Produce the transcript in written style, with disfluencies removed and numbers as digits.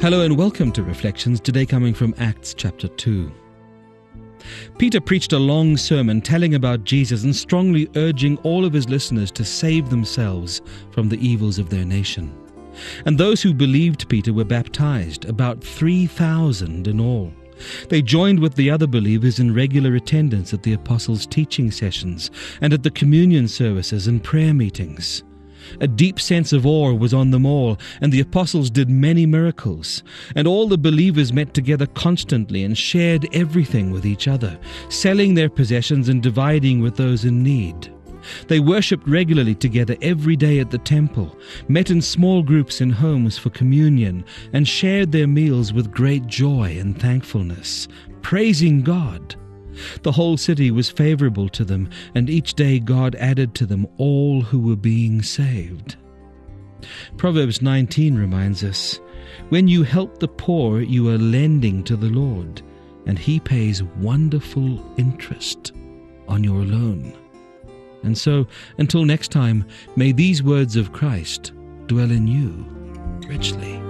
Hello and welcome to Reflections, today coming from Acts chapter 2. Peter preached a long sermon telling about Jesus and strongly urging all of his listeners to save themselves from the evils of their nation. And those who believed Peter were baptized, about 3,000 in all. They joined with the other believers in regular attendance at the apostles' teaching sessions and at the communion services and prayer meetings. A deep sense of awe was on them all, and the apostles did many miracles. And all the believers met together constantly and shared everything with each other, selling their possessions and dividing with those in need. They worshipped regularly together every day at the temple, met in small groups in homes for communion, and shared their meals with great joy and thankfulness, praising God. The whole city was favorable to them, and each day God added to them all who were being saved. Proverbs 19 reminds us, "When you help the poor, you are lending to the Lord, and He pays wonderful interest on your loan." And so, until next time, may these words of Christ dwell in you richly.